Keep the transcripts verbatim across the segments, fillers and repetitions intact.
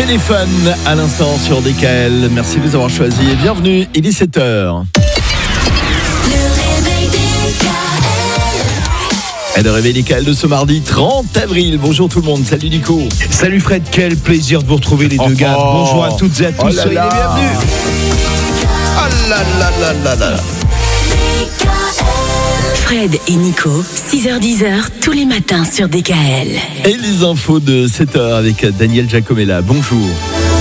Téléphone à l'instant sur D K L. Merci de nous avoir choisis et bienvenue. Il est sept heures. Et le réveil D K L de ce mardi trente avril. Bonjour tout le monde, salut Nico. Salut Fred, quel plaisir de vous retrouver les oh deux gars. oh. Bonjour à toutes et à tous, oh là soyez là. les bienvenus. Oh là là là là là. Fred et Nico, six heures dix tous les matins sur D K L. Et les infos de sept heures avec Daniel Giacomella. Bonjour.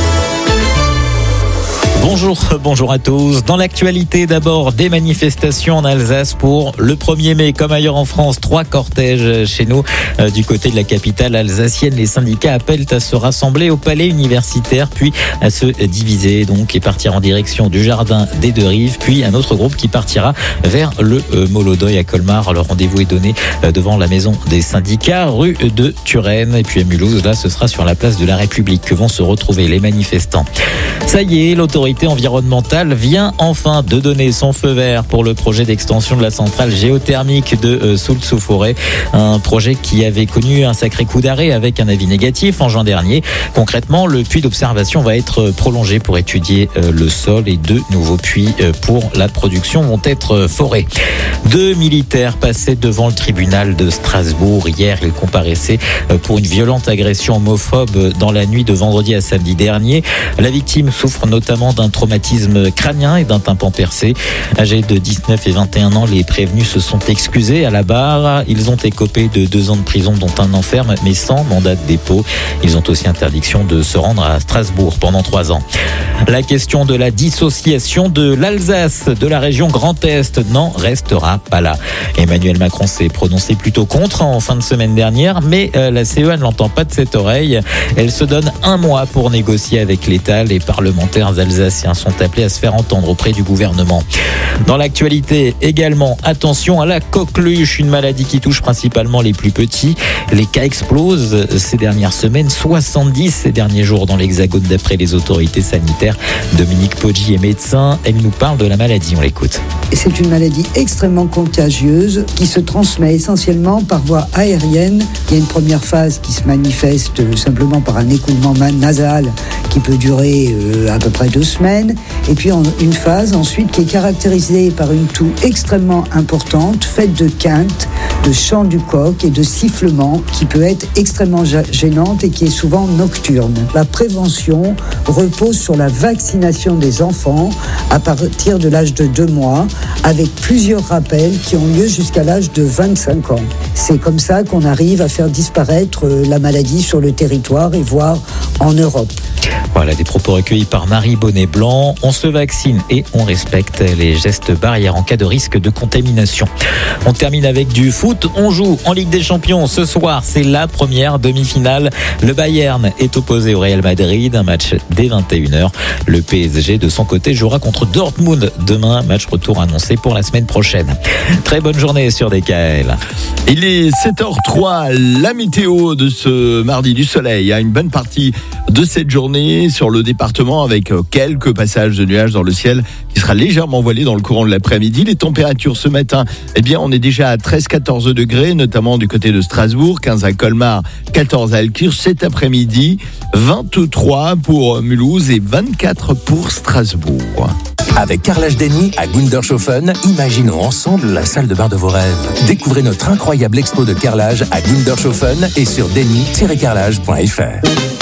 Bonjour, bonjour à tous. Dans l'actualité, d'abord, des manifestations en Alsace pour le premier mai. Comme ailleurs en France, trois cortèges chez nous. Euh, du côté de la capitale alsacienne, les syndicats appellent à se rassembler au palais universitaire, puis à se diviser donc et partir en direction du jardin des Deux Rives, puis un autre groupe qui partira vers le euh, Molodoy à Colmar. Le rendez-vous est donné euh, devant la maison des syndicats, rue de Turenne. Et puis à Mulhouse, là, ce sera sur la place de la République que vont se retrouver les manifestants. Ça y est, l'autorité environnementale vient enfin de donner son feu vert pour le projet d'extension de la centrale géothermique de euh, Soultz-sous-Forêt. Un projet qui avait connu un sacré coup d'arrêt avec un avis négatif en juin dernier. Concrètement, le puits d'observation va être prolongé pour étudier euh, le sol et deux nouveaux puits euh, pour la production vont être euh, forés. Deux militaires passaient devant le tribunal de Strasbourg hier. Ils comparaissaient euh, pour une violente agression homophobe dans la nuit de vendredi à samedi dernier. La victime souffre notamment d'un traumatisme crânien et d'un tympan percé. Âgés de dix-neuf et vingt et un ans, les prévenus se sont excusés à la barre. Ils ont écopé de deux ans de prison, dont un an ferme, mais sans mandat de dépôt. Ils ont aussi interdiction de se rendre à Strasbourg pendant trois ans. La question de la dissociation de l'Alsace de la région Grand Est n'en restera pas là. Emmanuel Macron s'est prononcé plutôt contre en fin de semaine dernière, mais la C E A ne l'entend pas de cette oreille. Elle se donne un mois pour négocier avec l'État. Les parlementaires alsaciens sont appelés à se faire entendre auprès du gouvernement. Dans l'actualité également, attention à la coqueluche, une maladie qui touche principalement les plus petits. Les cas explosent ces dernières semaines, soixante-dix ces derniers jours dans l'Hexagone d'après les autorités sanitaires. Dominique Poggi est médecin, elle nous parle de la maladie, on l'écoute. C'est une maladie extrêmement contagieuse qui se transmet essentiellement par voie aérienne. Il y a une première phase qui se manifeste simplement par un écoulement nasal qui peut durer euh, à peu près deux semaines. Et puis une phase ensuite qui est caractérisée par une toux extrêmement importante, faite de quintes, de chant du coq et de sifflements qui peut être extrêmement gênante et qui est souvent nocturne. La prévention repose sur la vaccination des enfants à partir de l'âge de deux mois avec plusieurs rappels qui ont lieu jusqu'à l'âge de vingt-cinq ans. C'est comme ça qu'on arrive à faire disparaître la maladie sur le territoire et voire en Europe. Voilà des propos recueillis par Marie Bonnet-Blanc. On se vaccine et on respecte les gestes barrières en cas de risque de contamination. On termine avec du foot. On joue en Ligue des Champions ce soir. C'est la première demi-finale. Le Bayern est opposé au Real Madrid. Un match dès vingt et une heures. Le P S G, de son côté, jouera contre Dortmund demain. Match retour annoncé pour la semaine prochaine. Très bonne journée sur D K L. Il est sept heures trois. La météo de ce mardi, du soleil. À une bonne partie de cette journée sur le département avec quelques passages de nuages dans le ciel qui sera légèrement voilé dans le courant de l'après-midi. Les températures ce matin, eh bien, on est déjà à treize à quatorze degrés, notamment du côté de Strasbourg, quinze à Colmar, quatorze à Altkirch. Cet après-midi, vingt-trois pour Mulhouse et vingt-quatre pour Strasbourg. Avec Carrelage Denny à Gundershofen, imaginons ensemble la salle de bain de vos rêves. Découvrez notre incroyable expo de carrelage à Gundershofen et sur denny tiret carrelage point f r.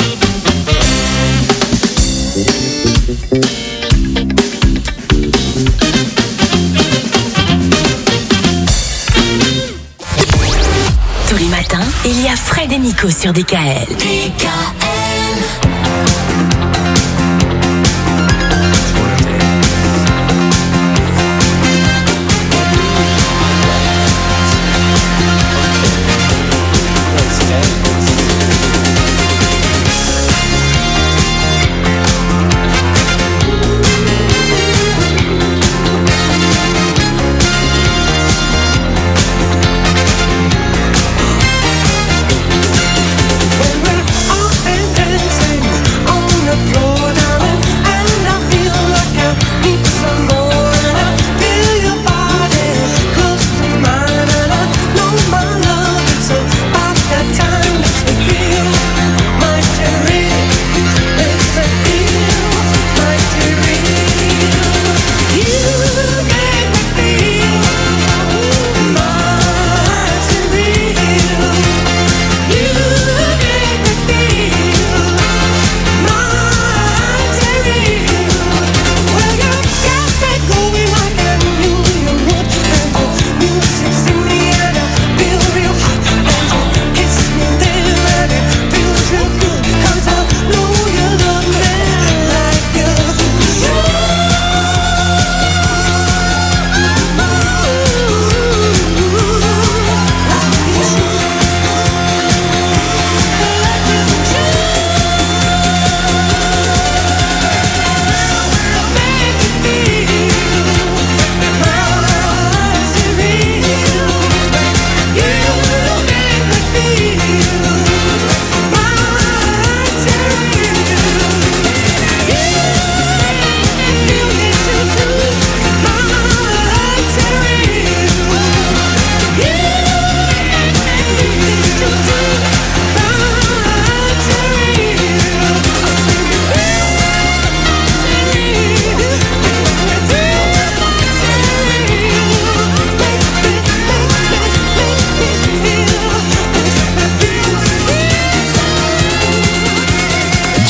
Tous les matins, il y a Fred et Nico sur D K L. D K L. When we're all in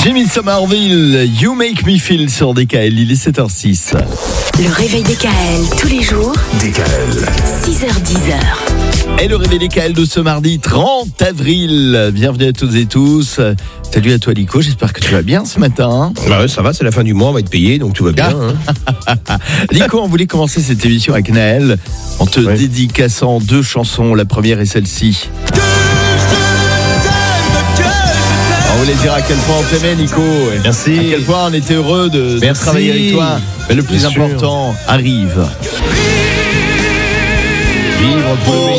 Jimmy Somerville, You Make Me Feel sur D K L, il est sept heures six. Le réveil D K L tous les jours. D K L. six heures dix. Et le réveil D K L de ce mardi trente avril. Bienvenue à toutes et tous. Salut à toi Nico, j'espère que tu vas bien ce matin. Bah ouais, ça va, c'est la fin du mois, on va être payé, donc tout va bien. Hein. Nico, on voulait commencer cette émission avec Naël en te Ouais. dédicaçant deux chansons. La première est celle-ci. On voulait dire à quel point on t'aimait Nico. Merci. À quel point on était heureux de, de Merci. travailler avec toi. Mais le plus Bien sûr. important arrive. Vivre pour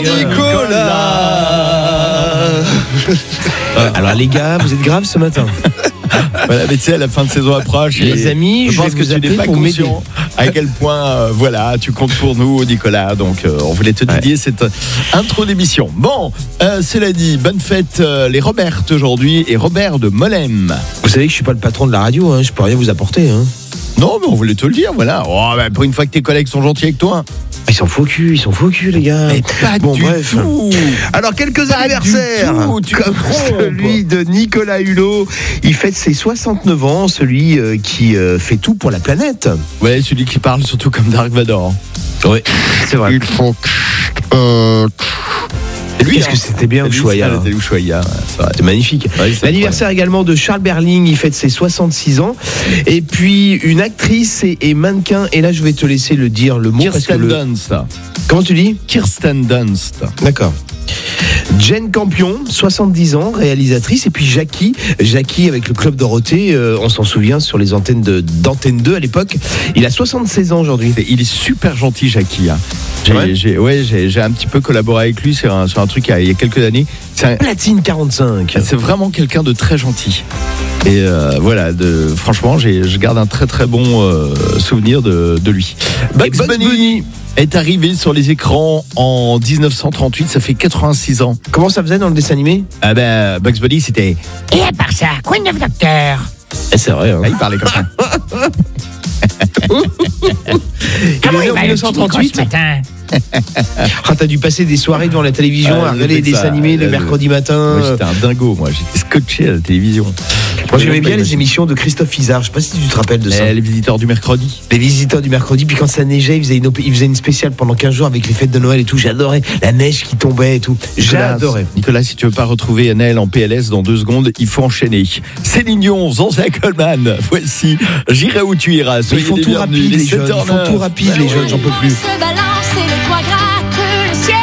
Euh, alors les gars, vous êtes graves ce matin. Voilà, mais tu sais, à la fin de saison approche. Les et amis, je je pense vais que vous tu n'es appeler pas pour m'aider. conscient à quel point, euh, voilà, tu comptes pour nous, Nicolas. Donc, euh, on voulait te dédier cette intro d'émission. Bon, euh, cela dit, bonne fête euh, les Robert aujourd'hui et Robert de Molem. Vous savez que je suis pas le patron de la radio, hein, je peux rien vous apporter. Hein. Non, mais on voulait te le dire, voilà. Oh, bah, pour une fois que tes collègues sont gentils avec toi. Ils sont faux cul, ils sont faux cul les gars. Mais pas bon, du bref. tout. Alors quelques Pas anniversaires, du tout, tu te comme trompes. celui de Nicolas Hulot. Il fête ses soixante-neuf ans, celui euh, qui euh, fait tout pour la planète. Ouais, celui qui parle surtout comme Dark Vador. Oui, c'est vrai. Il faut que... C'est lui, Qu'est-ce hein. que c'était bien C'est lui, Ushuaïa. ça, c'était Ushuaïa, ouais, c'est vrai. C'est magnifique. Ouais, c'est L'anniversaire également de Charles Berling, il fête ses soixante-six ans. Et puis une actrice et, et mannequin, et là je vais te laisser le dire le mot. parce que Kirsten le- Dunst. Comment tu dis? Kirsten Dunst. D'accord. Jane Campion, soixante-dix ans, réalisatrice, et puis Jackie, Jackie avec le Club Dorothée, euh, on s'en souvient sur les antennes de, d'Antenne deux à l'époque. Il a soixante-seize ans aujourd'hui. Il est super gentil, Jackie. Hein. J'ai, Ouais. j'ai, ouais, j'ai, j'ai un petit peu collaboré avec lui sur un, sur un truc il y a, il y a quelques années. C'est, un- Platine quarante-cinq. c'est vraiment quelqu'un de très gentil. Et euh, voilà, de, franchement, j'ai, je garde un très très bon euh, souvenir de, de lui. Bugs, Bugs Bunny, Bunny. est arrivé sur les écrans en dix-neuf cent trente-huit, ça fait quatre-vingt-six ans. Comment ça faisait dans le dessin animé? Ah ben, Bugs Bunny, c'était... Et à part ça, Queen of Doctor. Eh, c'est vrai. Hein. Ah, il parlait comme ça. Comment est né il en va le mille neuf cent petit Nico trente-huit. ce matin? Ah, t'as dû passer des soirées devant la télévision Ah, à j'ai regarder fait les dessins ça. animés le Euh, mercredi matin. Moi, j'étais un dingo, moi. J'étais scotché à la télévision. Moi, j'aimais bien les émissions de Christophe Izard. Je sais pas si tu te rappelles de ça. Eh, les visiteurs du mercredi. Les visiteurs du mercredi, puis quand ça neigeait, ils faisaient une, op- ils faisaient une spéciale pendant quinze jours avec les fêtes de Noël et tout. J'adorais la neige qui tombait et tout. Nicolas, J'adorais. Nicolas, si tu veux pas retrouver Naël en P L S dans deux secondes, il faut enchaîner. Céline Dion, Zanzia Coleman. Voici J'irai où tu iras. Mais Soyez ils font les tout bienvenus. rapide, Il est les jeunes. Ils sept heures font neuf. tout rapide, Ben les oui. jeunes, j'en peux plus. Se balance et le toit gratte le ciel.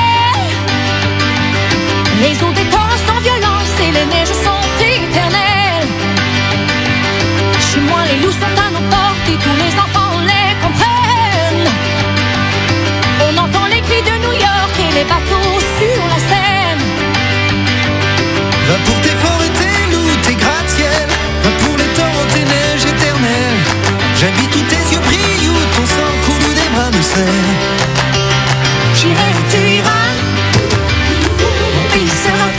Les eaux des temps sans violence et les neiges sont éternelles. Chez moi, les loups sont à nos portes et tous les enfants les comprennent. On entend les cris de New York et les bateaux sur la Seine. Va pour tes forêts, tes loups, tes gratte-ciel. Va pour les torrents, tes neiges éternelles. J'habite où tes yeux brillent, où ton sang coule, où des bras me serrent. J'irai où tu iras. Mon pays sera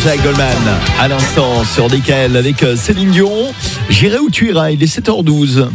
Jean-Jacques Goldman à l'instant sur D K L avec Céline Dion. J'irai où tu iras, il est sept heures douze.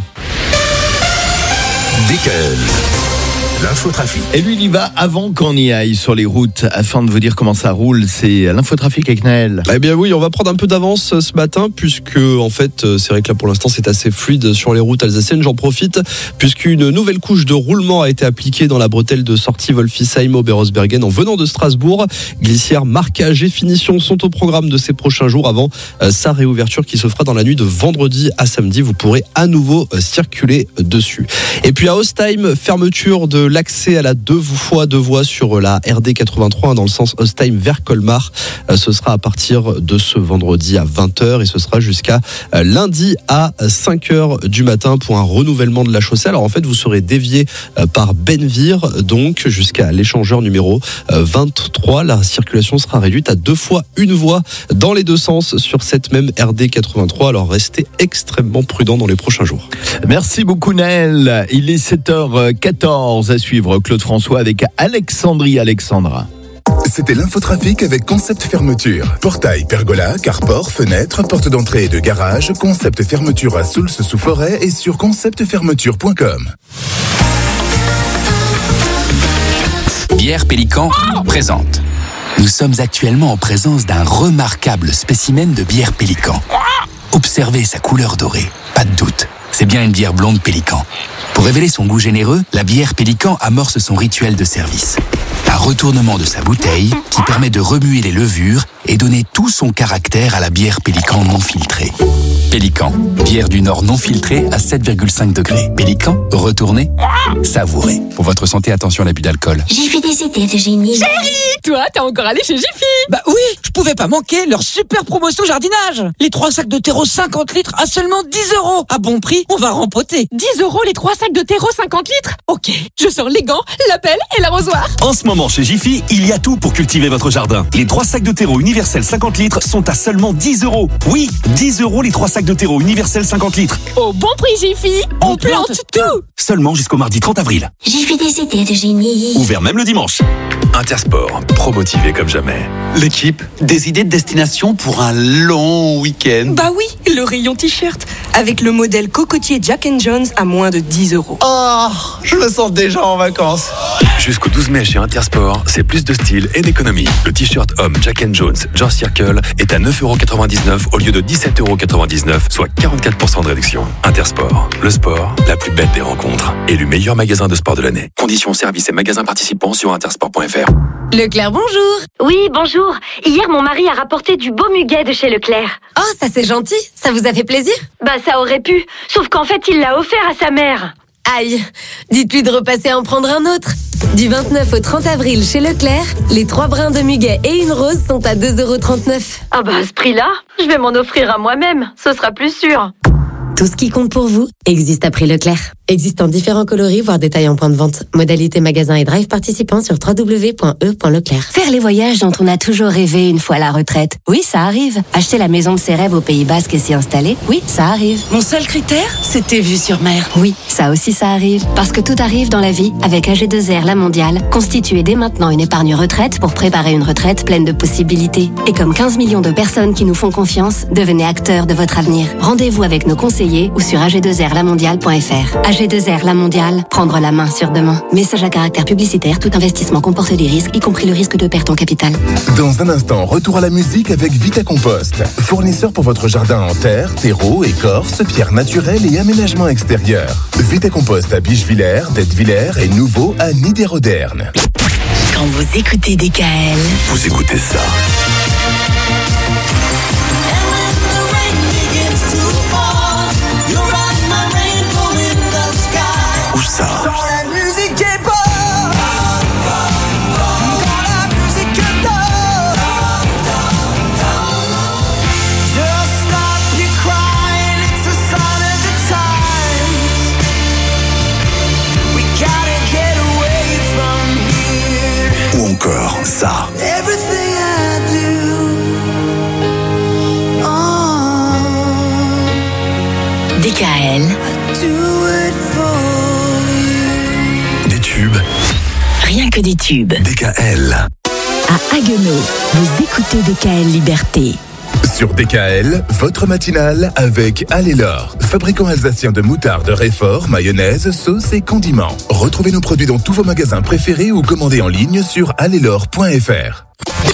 D K L, l'infotrafic. Et lui, il y va avant qu'on y aille sur les routes afin de vous dire comment ça roule. C'est l'infotrafic avec Naël. Eh bien oui, on va prendre un peu d'avance ce matin puisque en fait, c'est vrai que là pour l'instant c'est assez fluide sur les routes alsaciennes. J'en profite puisqu'une nouvelle couche de roulement a été appliquée dans la bretelle de sortie Wolfisheim-Oberosbergen en venant de Strasbourg. Glissière, marquage et finition sont au programme de ces prochains jours avant sa réouverture qui se fera dans la nuit de vendredi à samedi. Vous pourrez à nouveau circuler dessus. Et puis à Ostheim, fermeture de l'accès à la deux fois deux voies sur la R D quatre-vingt-trois dans le sens Ostheim vers Colmar. Ce sera à partir de ce vendredi à vingt heures et ce sera jusqu'à lundi à cinq heures du matin pour un renouvellement de la chaussée. Alors en fait, vous serez dévié par Benvir, donc jusqu'à l'échangeur numéro vingt-trois. La circulation sera réduite à deux fois une voie dans les deux sens sur cette même R D quatre-vingt-trois. Alors restez extrêmement prudents dans les prochains jours. Merci beaucoup Naël. Il est sept heures quatorze. À suivre Claude François avec Alexandrie Alexandra. C'était l'infotrafic avec Concept Fermeture. Portail, pergola, carport, fenêtre, porte d'entrée et de garage. Concept Fermeture à Soultz-sous-Forêt et sur concept fermeture point com. Bière Pélican présente. Nous sommes actuellement en présence d'un remarquable spécimen de bière Pélican. Observez sa couleur dorée, pas de doute. C'est bien une bière blonde Pélican. Pour révéler son goût généreux, la bière Pélican amorce son rituel de service. Un retournement de sa bouteille qui permet de remuer les levures et donner tout son caractère à la bière Pélican non filtrée. Pélican, bière du Nord non filtrée à sept virgule cinq degrés. Pélican, retournez, savourez. Pour votre santé, attention à l'abus d'alcool. J'ai fait des idées de génie. Chérie, toi, t'es encore allé chez Jiffy? Bah oui, je pouvais pas manquer leur super promotion jardinage. Les trois sacs de terreau cinquante litres à seulement dix euros. À bon prix, on va rempoter. dix euros les trois sacs de terreau cinquante litres? Ok, je sors les gants, la pelle et l'arrosoir. En ce moment, chez Jiffy, il y a tout pour cultiver votre jardin. Les trois sacs de terreau universel cinquante litres sont à seulement dix euros. Oui, dix euros les trois sacs de terreau universel cinquante litres. Au bon prix Jiffy, on, on plante, plante tout. Seulement jusqu'au mardi trente avril. J'ai fait des idées de génie. Ouvert même le dimanche. Intersport, pro-motivé comme jamais. L'équipe, des idées de destination pour un long week-end. Bah oui, le rayon t-shirt, avec le modèle cocotier Jack and Jones à moins de dix euros. Oh, je me sens déjà en vacances. Jusqu'au douze mai chez Intersport, c'est plus de style et d'économie. Le t-shirt homme Jack and Jones George Circle est à neuf euros quatre-vingt-dix-neuf au lieu de dix-sept euros quatre-vingt-dix-neuf, soit quarante-quatre pour cent de réduction. Intersport, le sport, la plus belle des rencontres. Élu meilleur magasin de sport de l'année. Conditions, services et magasins participants sur intersport point f r. Leclerc, bonjour. Oui, bonjour. Hier, mon mari a rapporté du beau muguet de chez Leclerc. Oh, ça c'est gentil. Ça vous a fait plaisir? Bah, ça aurait pu. Sauf qu'en fait, il l'a offert à sa mère. Aïe, dites-lui de repasser en prendre un autre. Du vingt-neuf au trente avril chez Leclerc, les trois brins de muguet et une rose sont à deux euros trente-neuf. Ah bah à ce prix-là, je vais m'en offrir à moi-même, ce sera plus sûr. Tout ce qui compte pour vous existe à prix Leclerc. Existe en différents coloris, voire détails en point de vente. Modalité magasin et drive participants sur w w w point e point leclerc. Faire les voyages dont on a toujours rêvé une fois à la retraite. Oui, ça arrive. Acheter la maison de ses rêves au Pays Basque et s'y installer. Oui, ça arrive. Mon seul critère, c'était vue sur mer. Oui, ça aussi ça arrive. Parce que tout arrive dans la vie avec A G deux R La Mondiale. Constituez dès maintenant une épargne retraite pour préparer une retraite pleine de possibilités. Et comme quinze millions de personnes qui nous font confiance, devenez acteurs de votre avenir. Rendez-vous avec nos conseillers ou sur a g deux r la mondiale point f r. A G deux R La Mondiale, prendre la main sur demain. Message à caractère publicitaire, tout investissement comporte des risques, y compris le risque de perte en capital. Dans un instant, retour à la musique avec Vita Compost. Fournisseur pour votre jardin en terre, terreau, écorce, pierres naturelles et aménagement extérieur. Vita Compost à Bichevillers, D'Ettevillers et nouveau à Niederodern. Quand vous écoutez D K L, vous écoutez ça. Où ça? Dans la musique qui est bonne. Ou encore ça. Everything I do, oh, D K L, I do it for you. Des tubes. Rien que des tubes. D K L. à Haguenau. Vous écoutez D K L Liberté. Sur D K L, votre matinale avec Allelor, fabricant alsacien de moutarde, réfort, mayonnaise, sauce et condiments. Retrouvez nos produits dans tous vos magasins préférés ou commandez en ligne sur allelor point f r.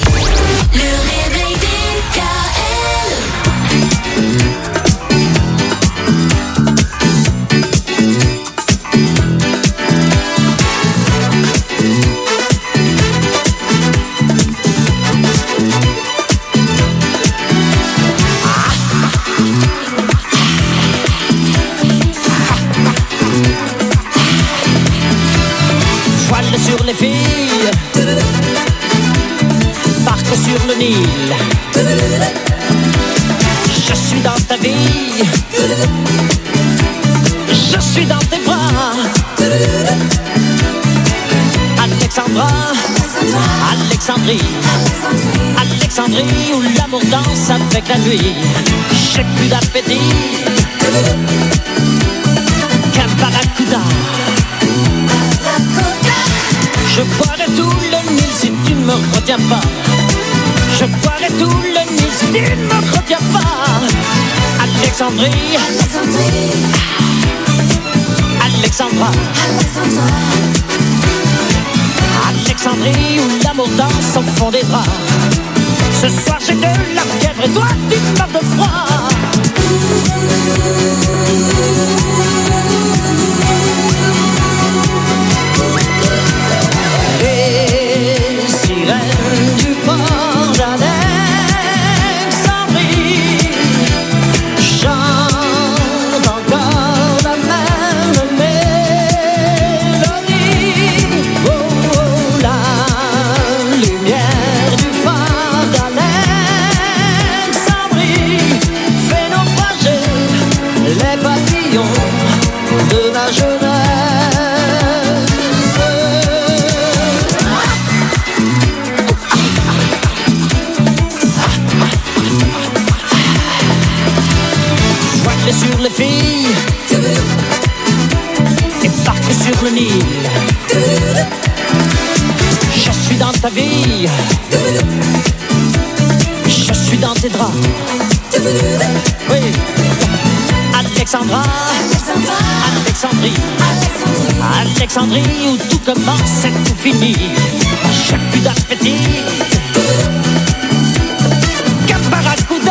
Sur les filles, parc sur le Nil. Je suis dans ta vie, je suis dans tes bras. Alexandra, Alexandrie, Alexandrie où l'amour danse avec la nuit. J'ai plus d'appétit qu'un barracuda. Je boirai tout le Nil si tu ne me retiens pas. Je boirai tout le Nil si tu ne me retiens pas. Alexandrie, Alexandra, Alexandrie où l'amour danse au fond des draps. Ce soir j'ai de la fièvre et toi tu meurs de froid. Les sirènes du port d'Alexandrie chantent encore la même mélodie. Oh, oh, la lumière du phare d'Alexandrie fait naufrager les papillons de ma jeunesse. Sur les filles et parc sur le Nil. Je suis dans ta vie, je suis dans tes draps. Oui, Alexandra, Alexandrie, Alexandrie où tout commence et tout finit. J'ai plus d'appétit qu'un barracuda.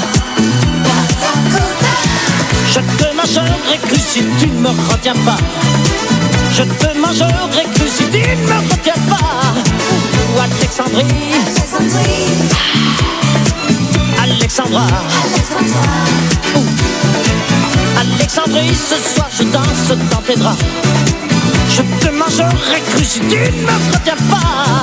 Je te mangerai cru si tu ne me retiens pas. Je te mangerai cru si tu ne me retiens pas. Ou Alexandrie, Alexandra, Ou Alexandrie, ce soir je danse dans tes draps. Je te mangerai cru si tu ne me retiens pas.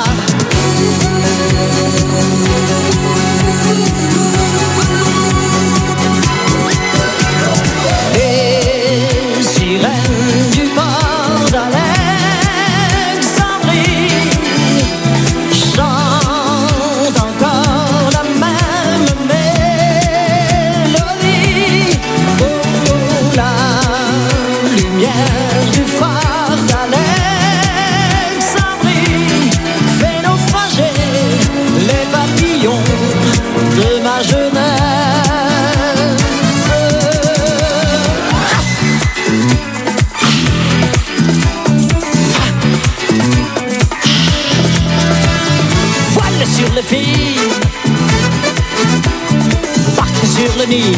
Les sirènes du port d'Alexandrie chantent encore la même mélodie. Oh, oh, la lumière du phare d'Alexandrie fait naufrager les papillons de ma jeunesse. Sur les filles, parc sur le Nil.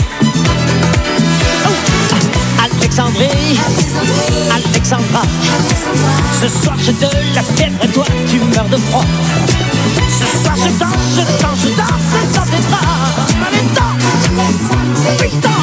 Oh, Alexandrie, Alexandra, ce soir j'ai de la fièvre et toi tu meurs de froid. Ce soir je danse, je danse, je danse dans tes bras. Allez, danse, oui, danse.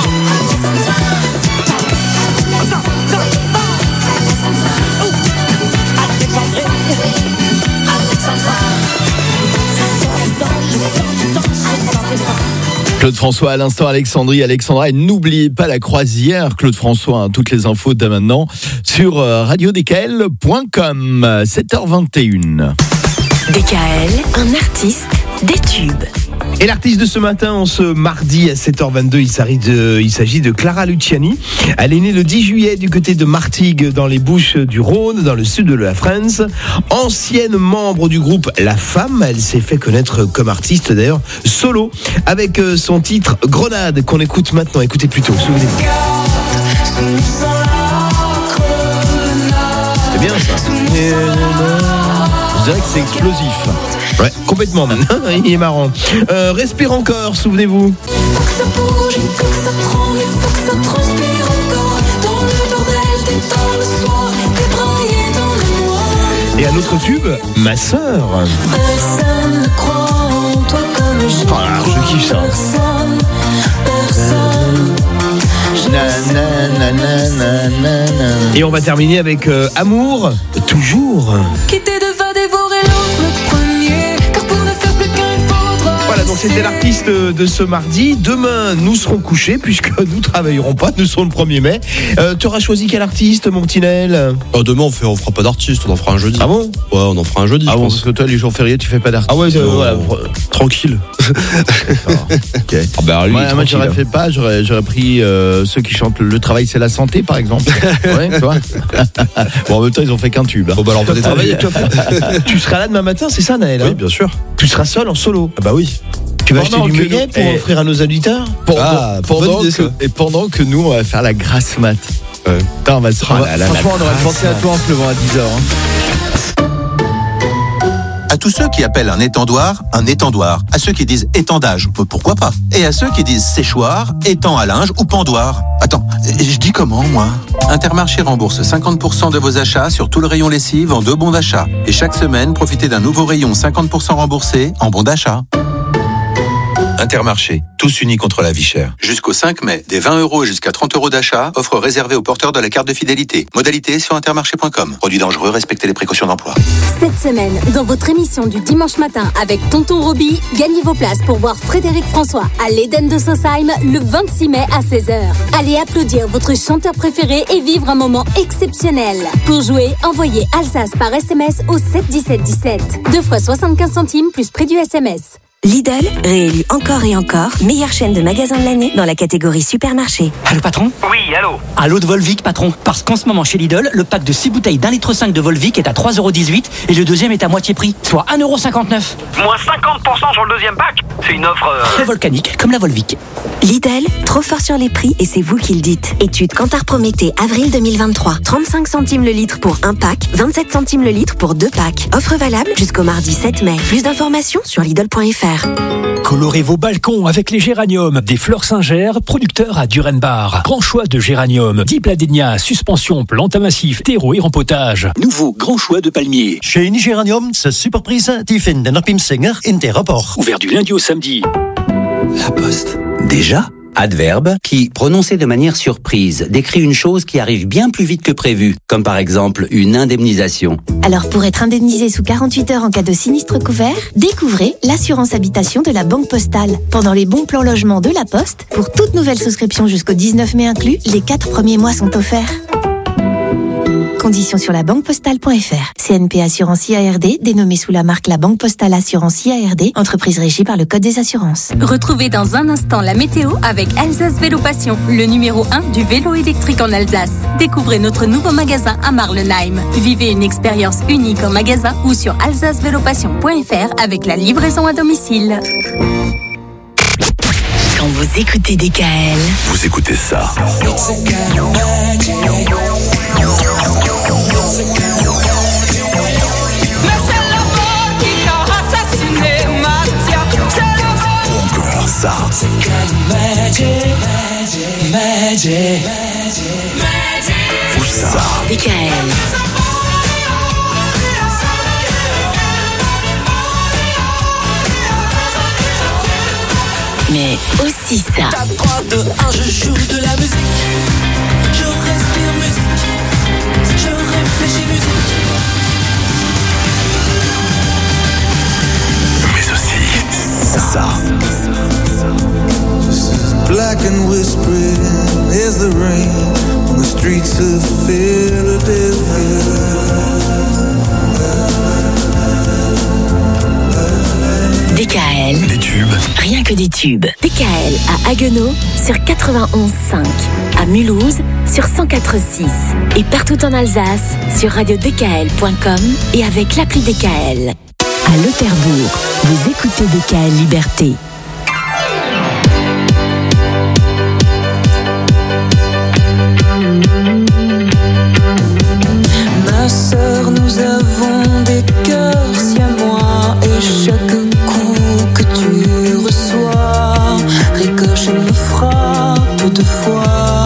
Claude François à l'instant, Alexandrie, Alexandra, et n'oubliez pas la croisière Claude François, hein, toutes les infos dès maintenant sur radio d k l point com. sept heures vingt et une. D K L, un artiste, des tubes. Et l'artiste de ce matin, en ce mardi à sept heures vingt-deux, il s'agit de, il s'agit de Clara Luciani. Elle est née le dix juillet du côté de Martigues, dans les Bouches du Rhône, dans le sud de la France. Ancienne membre du groupe La Femme, elle s'est fait connaître comme artiste d'ailleurs solo, avec son titre Grenade, qu'on écoute maintenant. Écoutez plutôt, souvenez-vous. C'est bien ça. Je dirais que c'est explosif. Ouais, complètement. Il est marrant. Euh, respire encore, souvenez-vous. Faut que ça bouge, il faut que ça tremble, il faut que ça transpire encore. Dans le bordel, t'es dans le soir, t'es braillé dans le noir. Et un autre tube, Ma sœur. Personne ne croit en toi comme je. Oh là, je kiffe ça. Personne, personne. Na, na, na, na, na, na, na. Et on va terminer avec euh, Amour, toujours. Quitter devant dévorer l'autre le premier. Car pour ne faire plus qu'un, il faudra. Voilà, donc c'était l'artiste de ce mardi. Demain, nous serons couchés puisque nous travaillerons pas. Nous serons le premier mai. Euh, tu auras choisi quel artiste, mon petit Naël? Euh, Demain, on fait, on fera pas d'artiste, on en fera un jeudi. Ah bon? Ouais, on en fera un jeudi. Ah je bon, pense. parce que toi, les jours fériés, tu fais pas d'artiste. Ah ouais, euh, Non, voilà. Tranquille. Ok. Ah bah, lui, Ouais, il est moi, tranquille, j'aurais hein. fait pas. J'aurais, j'aurais pris euh, ceux qui chantent Le travail, c'est la santé, par exemple. Ouais, tu vois. Bon, en même temps, ils ont fait qu'un tube. Hein. Bon, bah alors, venez travailler. Tu seras là demain matin, c'est ça, Naël? Oui, hein bien sûr. Tu seras seul en solo. Ah bah oui. Tu vas Pendant acheter du que muguet nous- pour et- offrir à nos auditeurs? Pendant, Ah, pendant bonne idée, que, ça. et pendant que nous, on va faire la grasse mat. Ouais. Putain, on va se Oh là là, franchement, la on aurait grasse pensé à mat. toi en se levant à dix heures. Hein. À tous ceux qui appellent un étendoir un étendoir, à ceux qui disent étendage, euh, pourquoi pas, et à ceux qui disent séchoir, étang à linge ou pendoir. Attends, je dis comment moi? Intermarché rembourse cinquante pour cent de vos achats sur tout le rayon lessive en deux bons d'achat. Et chaque semaine, profitez d'un nouveau rayon cinquante pour cent remboursé en bons d'achat. Intermarché, tous unis contre la vie chère. Jusqu'au cinq mai, des vingt euros jusqu'à trente euros d'achat, offre réservée aux porteurs de la carte de fidélité. Modalité sur intermarché point com. Produit dangereux, respectez les précautions d'emploi. Cette semaine, dans votre émission du dimanche matin avec Tonton Roby, gagnez vos places pour voir Frédéric François à l'Éden de Sausheim le vingt-six mai à seize heures. Allez applaudir votre chanteur préféré et vivre un moment exceptionnel. Pour jouer, envoyez Alsace par S M S au sept dix-sept dix-sept. Deux fois soixante-quinze centimes plus prix du S M S. Lidl, réélu encore et encore, meilleure chaîne de magasins de l'année dans la catégorie supermarché. Allô patron? Oui, allô. Allô de Volvic patron. Parce qu'en ce moment chez Lidl, le pack de six bouteilles d'un litre cinq de Volvic est à trois euros dix-huit et le deuxième est à moitié prix, soit un euro cinquante-neuf. Moins cinquante pour cent sur le deuxième pack. C'est une offre... Euh... Très volcanique, comme la Volvic. Lidl, trop fort sur les prix et c'est vous qui le dites. Étude Kantar Prométhée, avril deux mille vingt-trois. trente-cinq centimes le litre pour un pack, vingt-sept centimes le litre pour deux packs. Offre valable jusqu'au mardi sept mai. Plus d'informations sur Lidl point F R. Colorez vos balcons avec les géraniums des Fleurs Singer, producteurs à Durenbar. Grand choix de géraniums, dipladénia, suspension, plantes à massif, terreau et rempotage. Nouveau grand choix de palmiers. Chez Nigéranium, ce superprise, die finden op im Singer in der rapport. Ouvert du lundi au samedi. La Poste. Déjà? Adverbe qui, prononcé de manière surprise, décrit une chose qui arrive bien plus vite que prévu, comme par exemple une indemnisation. Alors pour être indemnisé sous quarante-huit heures en cas de sinistre couvert, découvrez l'assurance habitation de la Banque Postale. Pendant les bons plans logement de la Poste, pour toute nouvelle souscription jusqu'au dix-neuf mai inclus, les quatre premiers mois sont offerts. Conditions sur la banque postale point F R. C N P Assurance I A R D, dénommée sous la marque La Banque Postale Assurance I A R D, entreprise régie par le Code des assurances. Retrouvez dans un instant la météo avec Alsace Vélo Passion, le numéro un du vélo électrique en Alsace. Découvrez notre nouveau magasin à Marlenheim. Vivez une expérience unique en magasin ou sur alsace vélo passion point F R avec la livraison à domicile. Quand vous écoutez D K L, Vous écoutez ça. Encore ça. Ou ça. D K L. Mais aussi ça. Tape trois, deux, un, je joue de la musique. Je respire musique. Je réfléchis musique. Mais aussi ça. Black and whispering is the rain on the streets of Philadelphia. D K L. Des tubes. Rien que des tubes. D K L à Haguenau sur quatre-vingt-onze cinq, à Mulhouse sur cent quatre virgule six et partout en Alsace sur radio d k l point com et avec l'appli D K L. À Lauterbourg, vous écoutez D K L Liberté. Ma sœur, nous avons des cœurs siamois et chaque coup que tu reçois ricoche et me frappe deux fois.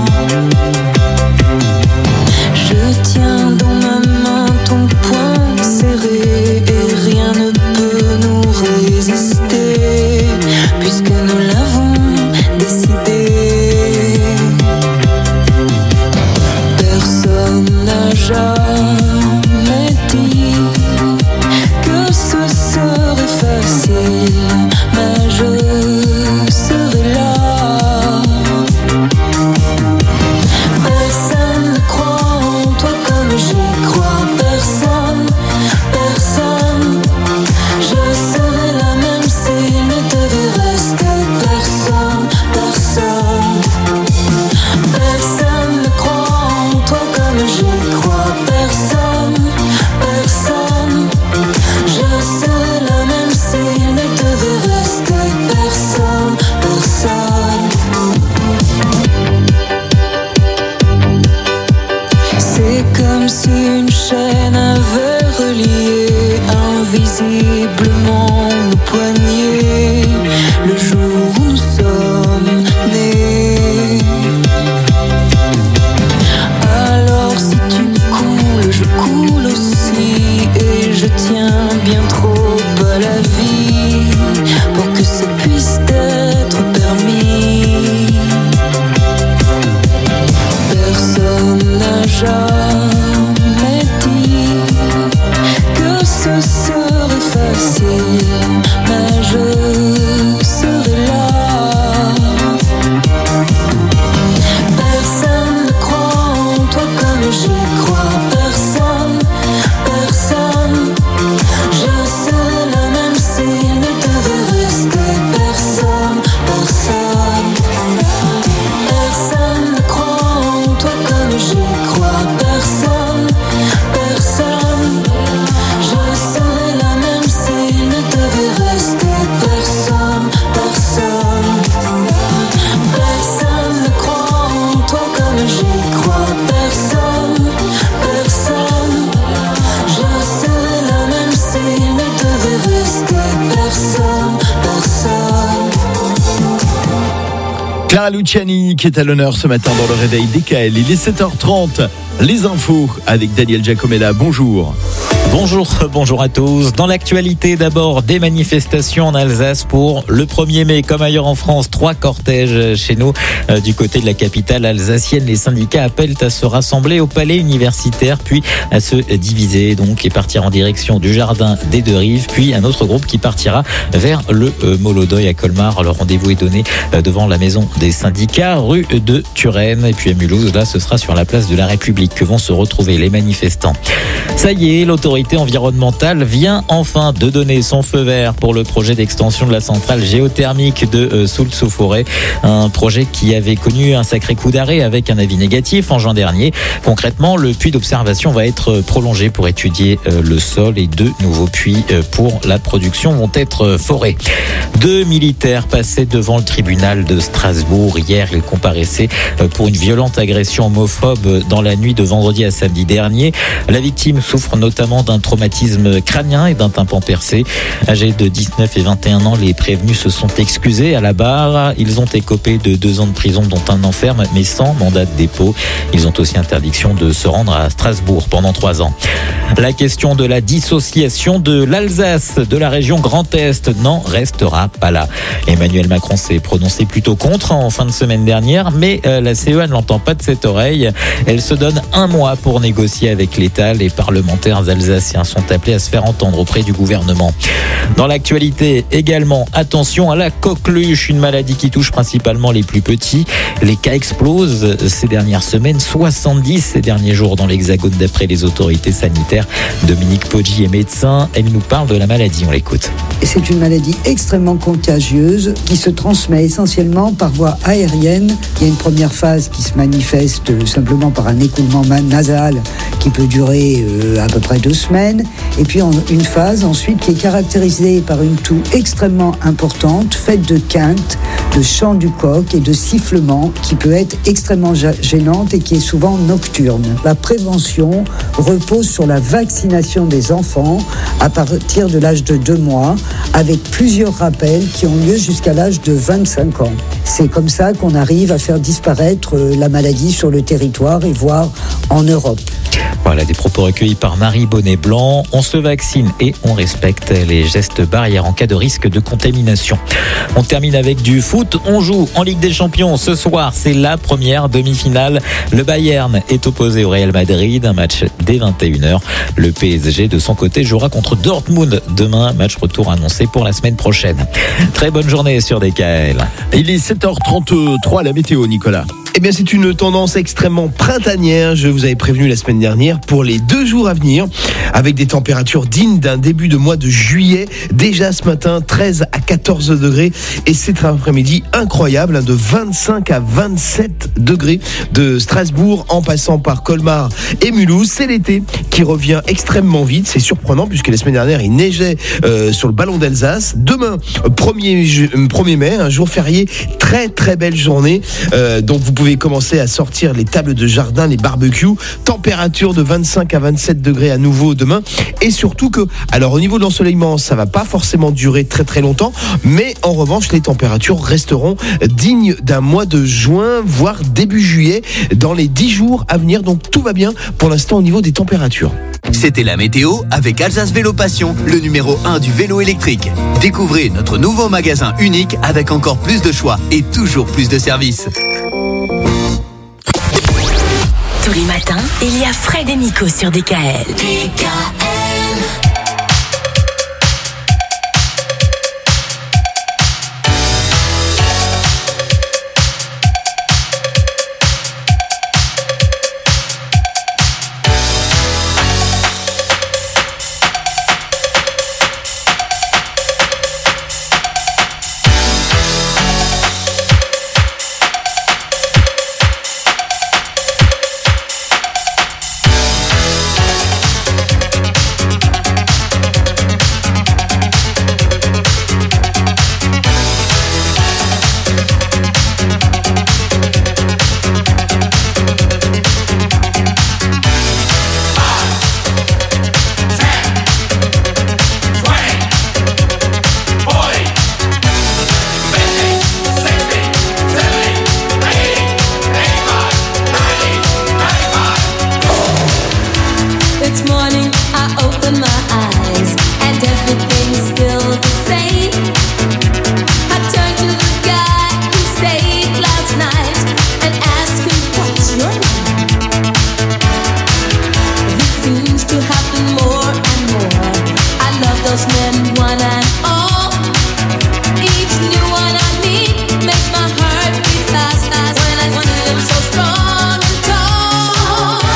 Je tiens dans ma main ton poing serré et rien ne peut nous résister puisque nous l'avons décidé. Personne n'a jamais dit que ce serait facile, mais je serai là. Personne ne croit en toi comme j'y crois. Personne, personne. Je serai la même s'il ne devait rester personne, personne. Personne ne croit en toi comme j'y crois. Personne, personne. Je serai la même s'il ne devait rester personne, personne. C'est comme si une chaîne avait relié invisiblement nos poignets le jour où nous sommes nés. Alors si tu coules, je coule aussi et je tiens bien trop à la vie pour que ça puisse être permis. Personne n'a jamais dit que ce serait facile, mais je serai là. Personne ne croit en toi comme j'y crois. Personne, personne. Je serai la même s'il ne devait rester personne, personne. Personne ne croit en toi comme j'y crois. Personne, personne. Je serai la même s'il ne devait rester personne, personne. Personne ne croit en toi comme j'y crois. Personne, personne. Je serai la même s'il ne devait rester personne, personne. Clara Luciani qui est à l'honneur ce matin dans le réveil D K L. Il est sept heures trente. Les infos avec Daniel Giacomella. Bonjour. Bonjour, bonjour à tous. Dans l'actualité, d'abord des manifestations en Alsace pour le premier mai. Comme ailleurs en France, trois cortèges chez nous. Euh, du côté de la capitale alsacienne, les syndicats appellent à se rassembler au palais universitaire, puis à se diviser donc et partir en direction du jardin des Deux Rives, puis un autre groupe qui partira vers le euh, Molodoy à Colmar. Le rendez-vous est donné euh, devant la maison des syndicats, rue de Turenne. Et puis à Mulhouse, là, ce sera sur la place de la République que vont se retrouver les manifestants. Ça y est, l'autorité environnementale vient enfin de donner son feu vert pour le projet d'extension de la centrale géothermique de euh, Soultz-sous-Forêt. Un projet qui avait connu un sacré coup d'arrêt avec un avis négatif en juin dernier. Concrètement, le puits d'observation va être prolongé pour étudier euh, le sol et deux nouveaux puits euh, pour la production vont être euh, forés. Deux militaires passaient devant le tribunal de Strasbourg hier. Ils comparaissaient euh, pour une violente agression homophobe dans la nuit de vendredi à samedi dernier. La victime souffre notamment d'un traumatisme crânien et d'un tympan percé. Âgés de dix-neuf et vingt et un ans, les prévenus se sont excusés à la barre. Ils ont écopé de deux ans de prison, dont un enferme, mais sans mandat de dépôt. Ils ont aussi interdiction de se rendre à Strasbourg pendant trois ans. La question de la dissociation de l'Alsace de la région Grand Est n'en restera pas là. Emmanuel Macron s'est prononcé plutôt contre en fin de semaine dernière, mais la C E A ne l'entend pas de cette oreille. Elle se donne un mois pour négocier avec l'État. Les parlementaires alsaciens sont appelés à se faire entendre auprès du gouvernement. Dans l'actualité également, attention à la coqueluche, une maladie qui touche principalement les plus petits. Les cas explosent ces dernières semaines, soixante-dix ces derniers jours dans l'Hexagone d'après les autorités sanitaires. Saint-Pierre. Dominique Poggi est médecin. Elle nous parle de la maladie. On l'écoute. C'est une maladie extrêmement contagieuse qui se transmet essentiellement par voie aérienne. Il y a une première phase qui se manifeste simplement par un écoulement nasal qui peut durer euh, à peu près deux semaines. Et puis une phase ensuite qui est caractérisée par une toux extrêmement importante, faite de quintes, de chant du coq et de sifflements qui peut être extrêmement gênante et qui est souvent nocturne. La prévention repose sur la vaccination des enfants à partir de l'âge de deux mois avec plusieurs rappels qui ont lieu jusqu'à l'âge de vingt-cinq ans. C'est comme ça qu'on arrive à faire disparaître la maladie sur le territoire et voire en Europe. Voilà des propos recueillis par Marie Bonnet-Blanc. On se vaccine et on respecte les gestes barrières en cas de risque de contamination. On termine avec du foot. On joue en Ligue des Champions ce soir. C'est la première demi-finale. Le Bayern est opposé au Real Madrid. Un match dès vingt et une heures. Le P S G de son côté jouera contre Dortmund demain. Match retour annoncé pour la semaine prochaine. Très bonne journée sur D K L. Il est sept heures trente-trois, la météo, Nicolas. Eh bien, c'est une tendance extrêmement printanière. Je vous avais prévenu la semaine dernière pour les deux jours à venir, avec des températures dignes d'un début de mois de juillet. Déjà ce matin, treize à quatorze degrés. Et cet après-midi incroyable, de vingt-cinq à vingt-sept degrés de Strasbourg en passant par Colmar et Mulhouse. C'est l'été qui revient extrêmement vite. C'est surprenant puisque la semaine dernière, il neigeait euh, sur le ballon d'Alsace. Demain, premier mai, un jour férié, très très belle journée. Euh, donc vous pouvez Vous pouvez commencer à sortir les tables de jardin, les barbecues. Température de vingt-cinq à vingt-sept degrés à nouveau demain. Et surtout que, alors au niveau de l'ensoleillement, ça va pas forcément durer très très longtemps, mais en revanche, les températures resteront dignes d'un mois de juin, voire début juillet, dans les dix jours à venir. Donc tout va bien pour l'instant au niveau des températures. C'était la météo avec Alsace Vélo Passion, le numéro un du vélo électrique. Découvrez notre nouveau magasin unique avec encore plus de choix et toujours plus de services. Tous les matins, il y a Fred et Nico sur D K L. D K L.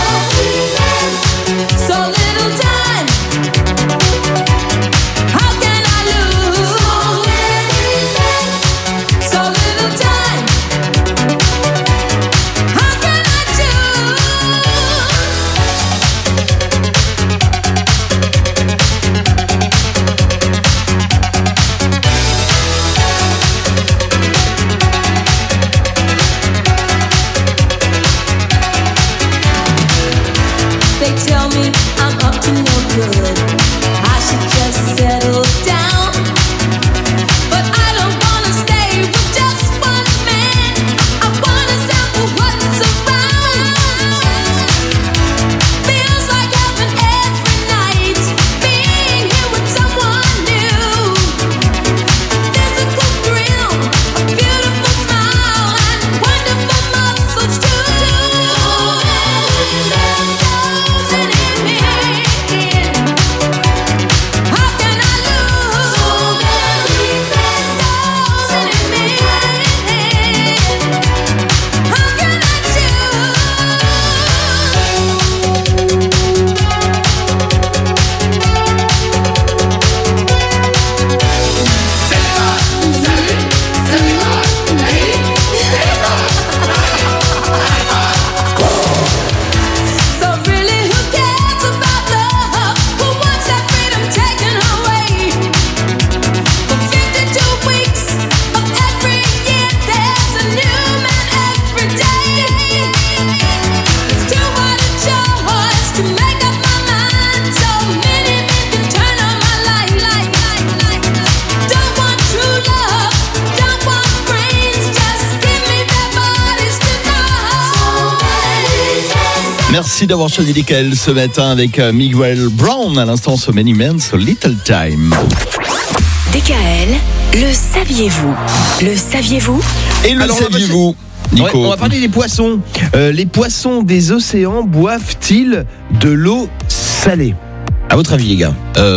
How can Merci d'avoir choisi D K L ce matin avec Miguel Brown. À l'instant, ce Many Men, ce Little Time. D K L, le saviez-vous? Le saviez-vous? Et le Alors, saviez-vous, Ouais, Nico? on va parler des poissons. Euh, les poissons des océans boivent-ils de l'eau salée? À votre avis, les gars?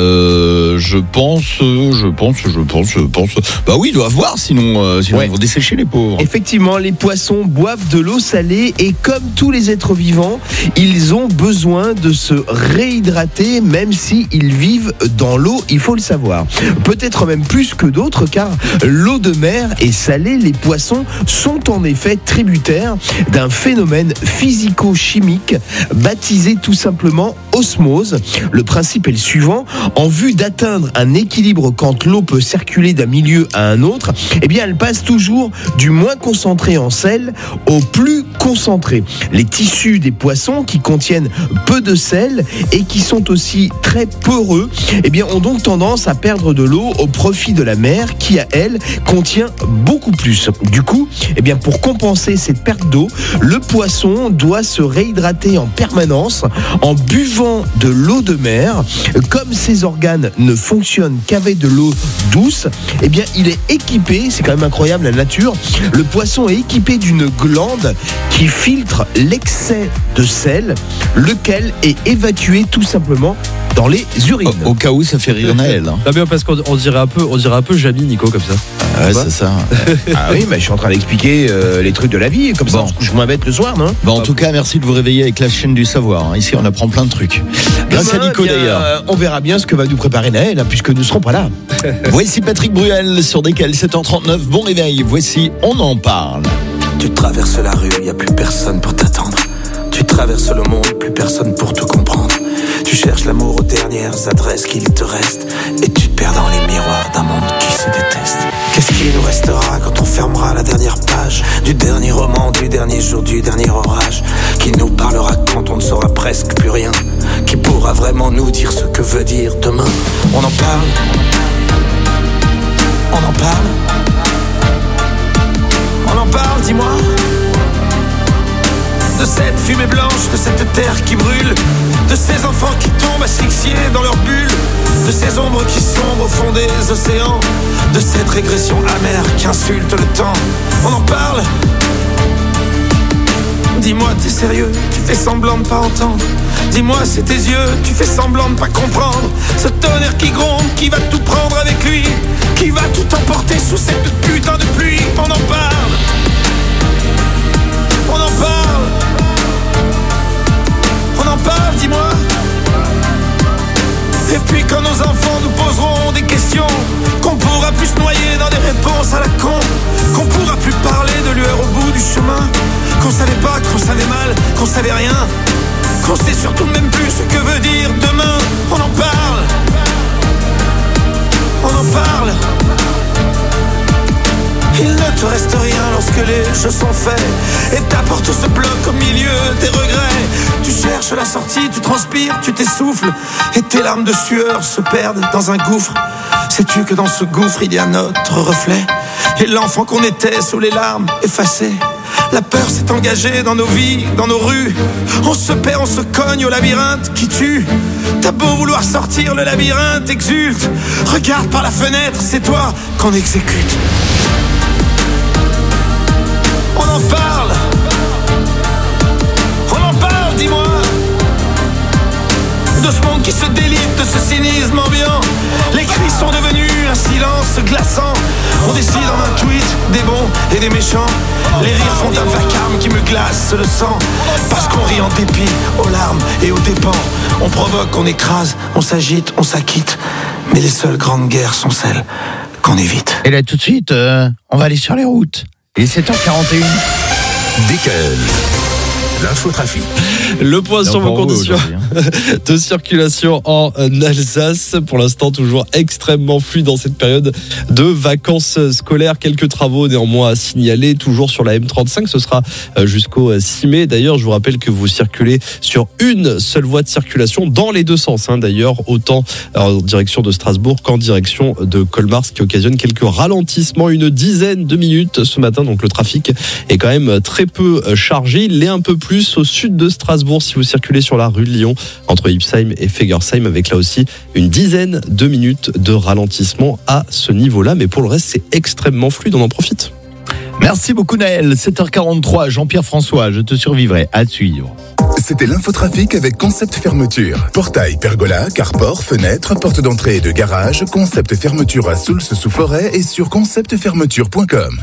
Euh, je pense, je pense, je pense, je pense. Bah oui, ils doivent voir, sinon, euh, sinon Ouais. ils vont dessécher les pauvres. Effectivement, les poissons boivent de l'eau salée et comme tous les êtres vivants, ils ont besoin de se réhydrater même s'ils vivent dans l'eau, il faut le savoir. Peut-être même plus que d'autres car l'eau de mer est salée. Les poissons sont en effet tributaires d'un phénomène physico-chimique baptisé tout simplement osmose. Le principe est le suivant: en vue d'atteindre un équilibre quand l'eau peut circuler d'un milieu à un autre, eh bien elle passe toujours du moins concentré en sel au plus concentré. Les tissus des poissons qui contiennent peu de sel et qui sont aussi très poreux, eh bien ont donc tendance à perdre de l'eau au profit de la mer qui à elle contient beaucoup plus. Du coup, eh bien pour compenser cette perte d'eau, le poisson doit se réhydrater en permanence en buvant de l'eau de mer. Comme ses organes ne fonctionnent qu'avec de l'eau douce, eh bien il est équipé, c'est quand même incroyable la nature, le poisson est équipé d'une glande qui filtre l'excès de sel, lequel est évacué tout simplement dans les urines. Au, au cas où ça fait rire Naël. Hein. Ah bien parce qu'on on dirait un peu, on dirait un peu Jamie, Nico, comme ça. Ah ouais, c'est ça. Ah oui, mais je suis en train d'expliquer euh, les trucs de la vie, comme ça Bon. on se couche moins bête le soir, non? Bah, en tout cas, merci de vous réveiller avec la chaîne du savoir. hein. Ici, on apprend plein de trucs. Grâce Demain, à Nico eh bien, d'ailleurs. euh, on verra bien ce que va nous préparer Naël, hein, puisque nous ne serons pas là. Voici Patrick Bruel sur D K L sept heures trente-neuf. Bon réveil. Voici On en parle. Tu traverses la rue, y a plus personne pour t'attendre. Tu traverses le monde, plus personne pour te comprendre. Tu cherches l'amour aux dernières adresses qu'il te reste, et tu te perds dans les miroirs d'un monde qui se déteste. Qu'est-ce qui nous restera quand on fermera la dernière page du dernier roman, du dernier jour, du dernier orage? Qui nous parlera quand on ne saura presque plus rien? Qui pourra vraiment nous dire ce que veut dire demain? On en parle. On en parle. On en parle, dis-moi. De cette fumée blanche, de cette terre qui brûle, de ces enfants qui tombent asphyxiés dans leur bulle, de ces ombres qui sombrent au fond des océans, de cette régression amère qui insulte le temps. On en parle. Dis-moi, t'es sérieux, tu fais semblant de pas entendre. Dis-moi, c'est tes yeux, tu fais semblant de pas comprendre. Ce tonnerre qui gronde, qui va tout prendre avec lui, qui va tout emporter sous cette putain de pluie. On en parle. On en parle. On en parle, dis-moi. Et puis quand nos enfants nous poseront des questions, qu'on pourra plus se noyer dans des réponses à la con, qu'on pourra plus parler de lueur au bout du chemin, qu'on savait pas, qu'on savait mal, qu'on savait rien, qu'on sait surtout même plus ce que veut dire demain. On en parle. On en parle. Il ne te reste rien lorsque les jeux sont faits et ta porte se bloque au milieu des regrets. Tu cherches la sortie, tu transpires, tu t'essouffles et tes larmes de sueur se perdent dans un gouffre. Sais-tu que dans ce gouffre il y a notre reflet et l'enfant qu'on était sous les larmes effacées? La peur s'est engagée dans nos vies, dans nos rues. On se perd, on se cogne au labyrinthe qui tue. T'as beau vouloir sortir, le labyrinthe exulte. Regarde par la fenêtre, c'est toi qu'on exécute. On en parle. On en parle, dis-moi. De ce monde qui se délite, de ce cynisme ambiant. Les cris sont devenus un silence glaçant. On décide en un tweet des bons et des méchants. Les rires font un vacarme qui me glace le sang. Parce qu'on rit en dépit, aux larmes et aux dépens. On provoque, on écrase, on s'agite, on s'acquitte. Mais les seules grandes guerres sont celles qu'on évite. Et là tout de suite, euh, on va aller sur les routes. Il est sept heures quarante et une. D K L. L'infotrafic. Le point sur vos conditions de circulation en Alsace. Pour l'instant, toujours extrêmement fluide dans cette période de vacances scolaires. Quelques travaux néanmoins à signaler. Toujours sur la M trente-cinq, ce sera jusqu'au six mai. D'ailleurs, je vous rappelle que vous circulez sur une seule voie de circulation dans les deux sens. Hein, d'ailleurs, autant en direction de Strasbourg qu'en direction de Colmar, ce qui occasionne quelques ralentissements. Une dizaine de minutes ce matin. Donc le trafic est quand même très peu chargé. Il est un peu plus plus au sud de Strasbourg si vous circulez sur la rue de Lyon entre Ipsheim et Fegersheim, avec là aussi une dizaine de minutes de ralentissement à ce niveau-là. Mais pour le reste, c'est extrêmement fluide, on en profite. Merci beaucoup Naël. sept heures quarante-trois, Jean-Pierre François, je te survivrai. À suivre. C'était l'infotrafic avec Concept Fermeture. Portail, pergola, carport, fenêtre, porte d'entrée et de garage. Concept Fermeture à Soultz-sous-Forêt et sur concept fermeture point com.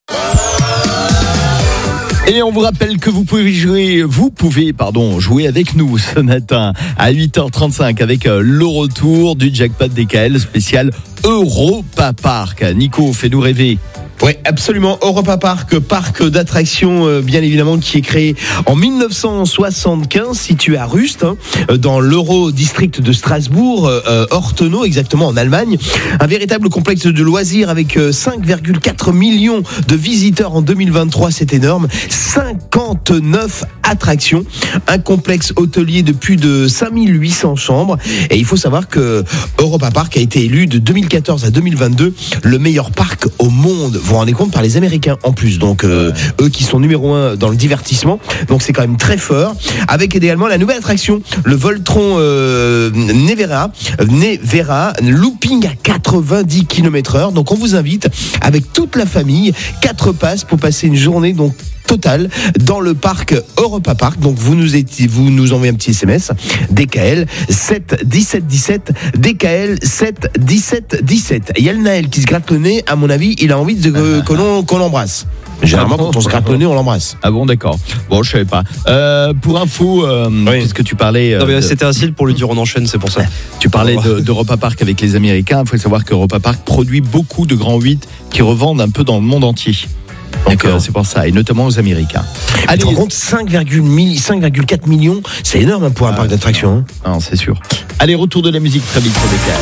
Et on vous rappelle que vous pouvez jouer, vous pouvez, pardon, jouer avec nous ce matin à huit heures trente-cinq avec le retour du jackpot D K L spécial Europa Park. Nico, fais-nous rêver. Oui, absolument. Europa Park, parc d'attractions, euh, bien évidemment, qui est créé en dix-neuf cent soixante-quinze, situé à Rust, hein, dans l'Euro-district de Strasbourg, euh, Ortenau, exactement, en Allemagne. Un véritable complexe de loisirs avec euh, cinq virgule quatre millions de visiteurs en deux mille vingt-trois, c'est énorme. cinquante-neuf attractions. Un complexe hôtelier de plus de cinq mille huit cents chambres. Et il faut savoir que Europa Park a été élu de deux mille quatorze à deux mille vingt-deux le meilleur parc au monde. Vous vous rendez compte, par les Américains en plus, donc euh, eux qui sont numéro un dans le divertissement, donc c'est quand même très fort. Avec également la nouvelle attraction, le Voltron euh, Nevera, Nevera, looping à quatre-vingt-dix kilomètres heure. Donc on vous invite avec toute la famille, quatre passes pour passer une journée donc total dans le parc Europa Park. Donc vous nous étiez, vous nous envoyez un petit S M S D K L sept dix-sept dix-sept, D K L sept dix-sept dix-sept. Il y a le Naël qui se gratte le nez, à mon avis, il a envie de que, que l'on, qu'on l'embrasse. Généralement, quand on se gratte le nez, on l'embrasse. Ah bon, d'accord. Bon, je savais pas. Euh, pour info, euh, oui. Qu'est-ce que tu parlais euh, Non, mais de... c'était facile pour lui dire on enchaîne, c'est pour ça. Tu parlais de, d'Europa Park avec les Américains. Il faut savoir qu'Europa Park produit beaucoup de grands huit qui revendent un peu dans le monde entier. Donc euh, c'est pour ça, et notamment aux Américains. Allez, tu te rends compte, cinq virgule quatre millions, c'est énorme pour un ah, parc d'attractions. Hein. Non, c'est sûr. Allez, retour de la musique très vite sur D K L.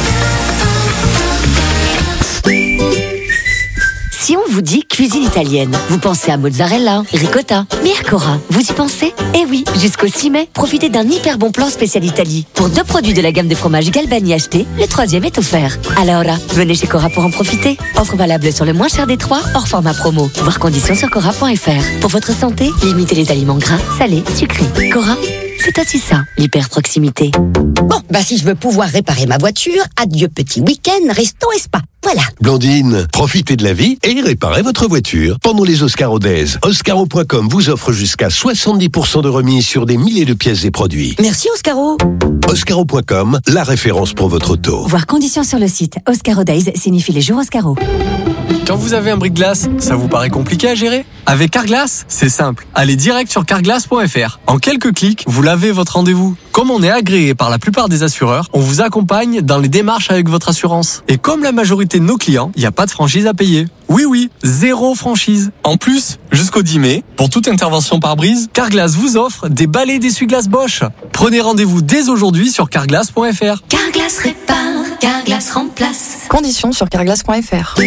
Si on vous dit cuisine italienne, vous pensez à mozzarella, ricotta. Mais à Cora, vous y pensez? Eh oui, jusqu'au six mai, profitez d'un hyper bon plan spécial Italie. Pour deux produits de la gamme de fromage Galbani achetés, le troisième est offert. Alors, venez chez Cora pour en profiter. Offre valable sur le moins cher des trois, hors format promo. Voir conditions sur cora point f r. Pour votre santé, limitez les aliments gras, salés, sucrés. Cora, c'est aussi ça, l'hyper proximité. Bon, bah si je veux pouvoir réparer ma voiture, adieu petit week-end, resto et spa. Voilà. Blandine, profitez de la vie et réparez votre voiture. Pendant les Oscaro Days, Oscaro point com vous offre jusqu'à soixante-dix pour cent de remise sur des milliers de pièces et produits. Merci Oscaro. Oscaro point com, la référence pour votre auto. Voir conditions sur le site. Oscaro Days signifie les jours Oscaro. Quand vous avez un bris-de-glace, ça vous paraît compliqué à gérer? Avec Carglass, c'est simple. Allez direct sur carglass point f r. En quelques clics, vous lavez votre rendez-vous. Comme on est agréé par la plupart des assureurs, on vous accompagne dans les démarches avec votre assurance. Et comme la majorité de nos clients, il n'y a pas de franchise à payer. Oui, oui, zéro franchise. En plus, jusqu'au dix mai, pour toute intervention par brise, Carglass vous offre des balais d'essuie-glace Bosch. Prenez rendez-vous dès aujourd'hui sur carglass point f r. Carglass répare, Carglass remplace. Conditions sur carglass point f r.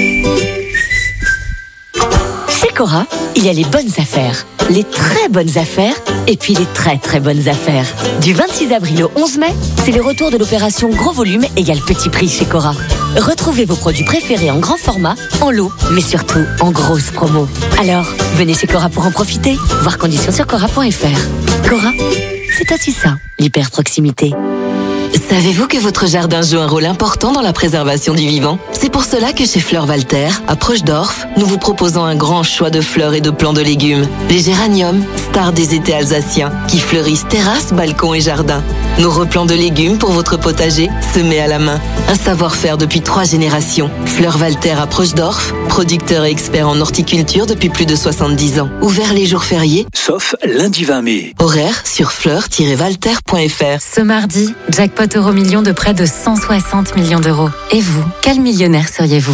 Chez Cora, il y a les bonnes affaires, les très bonnes affaires et puis les très très bonnes affaires. Du vingt-six avril au onze mai, c'est le retour de l'opération Gros Volume égale Petit Prix chez Cora. Retrouvez vos produits préférés en grand format, en lot, mais surtout en grosse promo. Alors, venez chez Cora pour en profiter. Voir conditions sur cora point f r. Cora, c'est aussi ça, l'hyper proximité. Savez-vous que votre jardin joue un rôle important dans la préservation du vivant? C'est pour cela que chez Fleurs Walter, à Prochdorf, nous vous proposons un grand choix de fleurs et de plants de légumes. Les géraniums, stars des étés alsaciens, qui fleurissent terrasses, balcons et jardins. Nos replants de légumes pour votre potager, semés à la main. Un savoir-faire depuis trois générations. Fleurs Walter à Prochdorf, producteur et expert en horticulture depuis plus de soixante-dix ans. Ouvert les jours fériés, sauf lundi vingt mai. Horaire sur fleurs tiret walter point f r. Ce mardi, jackpot euro million de près de cent soixante millions d'euros. Et vous, quel millionnaire seriez-vous?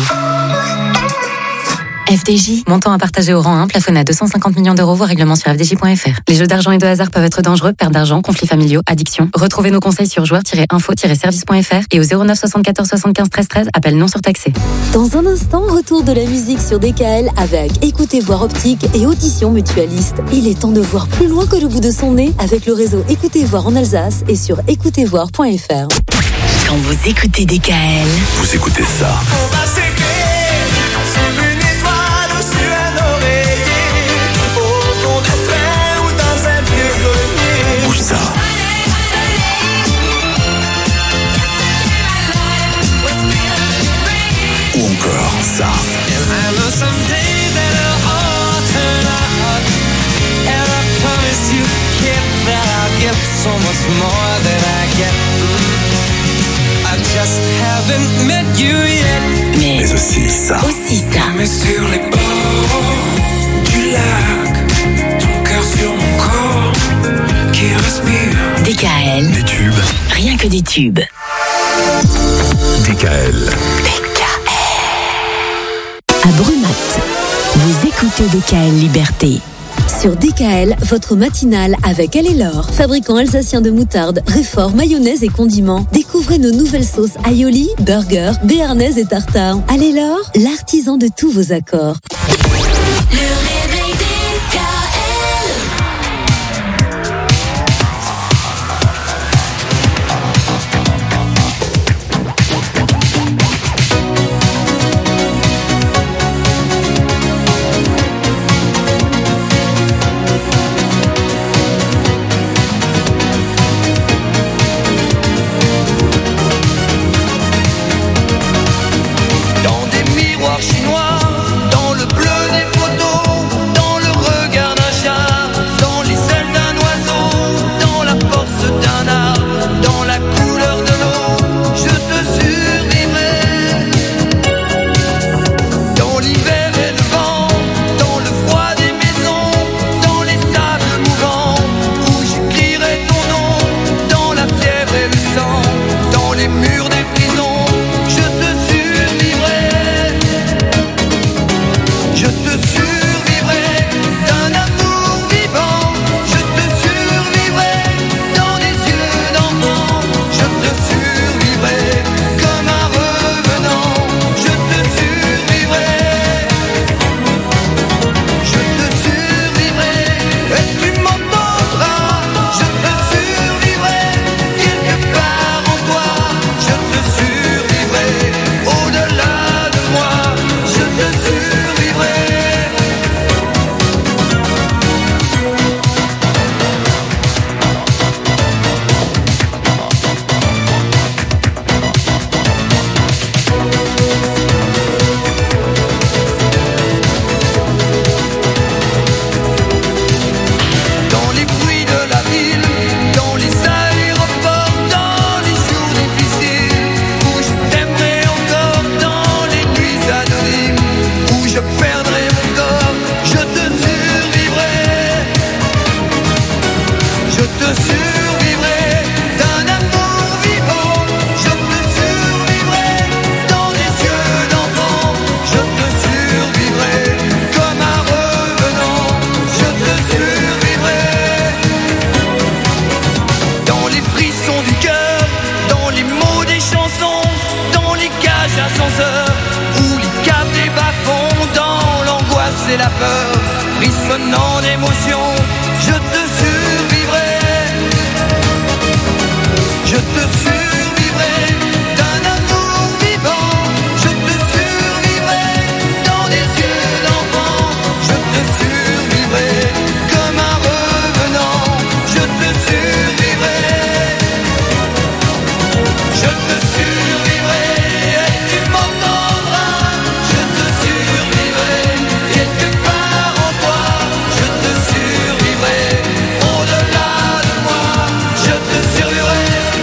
F D J, montant à partager au rang un, plafonné à deux cent cinquante millions d'euros, voire règlement sur f d j point f r. Les jeux d'argent et de hasard peuvent être dangereux, perte d'argent, conflits familiaux, addiction. Retrouvez nos conseils sur joueurs tiret info tiret service point f r et au zéro neuf soixante-quatorze soixante-quinze treize treize, appel non surtaxé. Dans un instant, retour de la musique sur D K L avec Écoutez Voir Optique et Audition Mutualiste. Il est temps de voir plus loin que le bout de son nez avec le réseau Écoutez Voir en Alsace et sur écoutez voir point f r. Quand vous écoutez D K L, vous écoutez ça. On va s'écrire sous une étoile ou sur un oreiller, au fond d'un train ou dans un vieux more than I get. I just haven't met you yet. Mais, Mais aussi ça. aussi ça. Mais sur les bords du lac, ton cœur sur mon corps qui respire. D K L. Des tubes. Rien que des tubes. D K L. D K L. À Brumat, vous écoutez D K L Liberté. Sur D K L, votre matinale avec Alélor, fabricant alsacien de moutarde, réfort, mayonnaise et condiments. Découvrez nos nouvelles sauces aioli, burger, béarnaise et tartare. Alélor, l'artisan de tous vos accords. Le réveil D K L. Dans des miroirs chinois, dans le bleu des photos, dans le regard d'un chat, dans les ailes d'un oiseau, dans la force d'un arbre, dans la couleur de l'eau, je te survivrai. Dans l'hiver et le vent, dans le froid des maisons, dans les sables mouvants, où j'écrirai ton nom, dans la fièvre et le sang, dans les murs des prisons, je te survivrai. Je te survivrai d'un amour vivant. Je te survivrai dans des yeux d'enfant. Je te survivrai comme un revenant. Je te survivrai. Je te survivrai et tu m'entendras. Je te survivrai quelque part en toi. Je te survivrai au-delà de moi. Je te survivrai. Dans les bruits de la ville, dans les aéroports, dans les jours difficiles, où je t'aimerai encore, dans les nuits anonymes, où je perdrai mon corps, je te survivrai. Je te survivrai d'un amour vivant. Je te survivrai dans des yeux d'enfant. Je te survivrai comme un revenant. Je te survivrai dans les frissons du cœur, dans les mots des chansons, dans les cages ascenseurs, où les câbles des bas-fonds, dans l'angoisse et la peur, frissonnant d'émotion, je te survivrai. Je te survivrai d'un amour vivant. Je te survivrai dans des yeux d'enfant. Je te survivrai comme un revenant. Je te survivrai. Je te survivrai et tu m'entendras. Je te survivrai quelque part en toi. Je te survivrai au-delà de moi. Je te survivrai.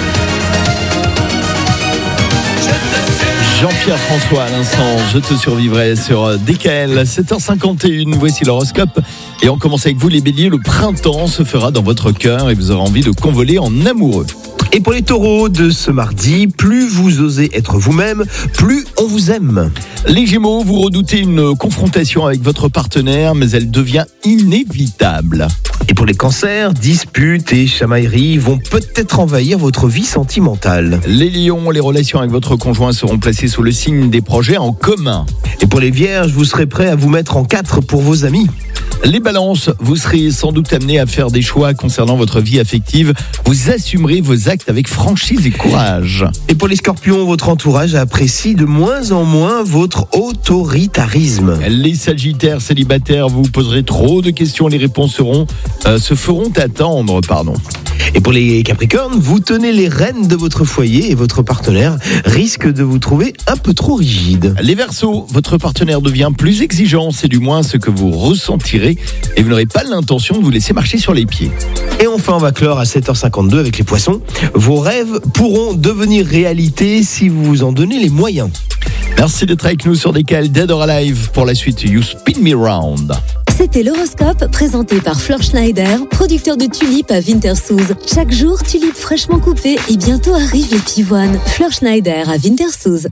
Je te survivrai. Jean-Pierre François à l'instant, je te survivrai sur D K L. sept heures cinquante et une, voici l'horoscope. Et on commence avec vous les béliers, le printemps se fera dans votre cœur et vous aurez envie de convoler en amoureux. Et pour les taureaux de ce mardi, plus vous osez être vous-même, plus on vous aime. Les gémeaux, vous redoutez une confrontation avec votre partenaire, mais elle devient inévitable. Et pour les cancers, disputes et chamailleries vont peut-être envahir votre vie sentimentale. Les lions, les relations avec votre conjoint seront placées sous le signe des projets en commun. Et pour les vierges, vous serez prêts à vous mettre en quatre pour vos amis. Les balances, vous serez sans doute amenés à faire des choix concernant votre vie affective. Vous assumerez vos actes avec franchise et courage. Et pour les scorpions, votre entourage apprécie de moins en moins votre autoritarisme. Les sagittaires célibataires, vous poserez trop de questions, les réponses seront, euh, se feront attendre. Pardon. Et pour les capricornes, vous tenez les rênes de votre foyer et votre partenaire risque de vous trouver un peu trop rigide. Les verseaux, votre partenaire devient plus exigeant, c'est du moins ce que vous ressentirez marcher et vous n'aurez pas l'intention de vous laisser marcher sur les pieds. Et enfin, on va clore à sept heures cinquante-deux avec les poissons. Vos rêves pourront devenir réalité si vous vous en donnez les moyens. Merci d'être avec nous sur D K L Dead or Alive pour la suite You Spin Me Round. C'était l'horoscope présenté par Fleur Schneider, producteur de tulipes à Wintersoos. Chaque jour, tulipes fraîchement coupées et bientôt arrivent les pivoines. Fleur Schneider à Wintersoos.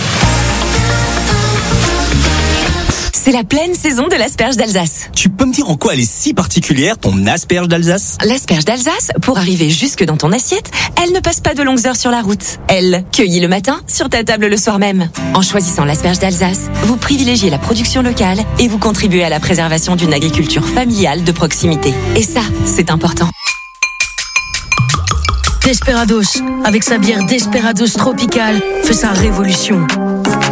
C'est la pleine saison de l'asperge d'Alsace. Tu peux me dire en quoi elle est si particulière, ton asperge d'Alsace ? L'asperge d'Alsace, pour arriver jusque dans ton assiette, elle ne passe pas de longues heures sur la route. Elle, cueillie le matin, sur ta table le soir même. En choisissant l'asperge d'Alsace, vous privilégiez la production locale et vous contribuez à la préservation d'une agriculture familiale de proximité. Et ça, c'est important. Desperados, avec sa bière Desperados Tropical, fait sa révolution. Pourquoi ?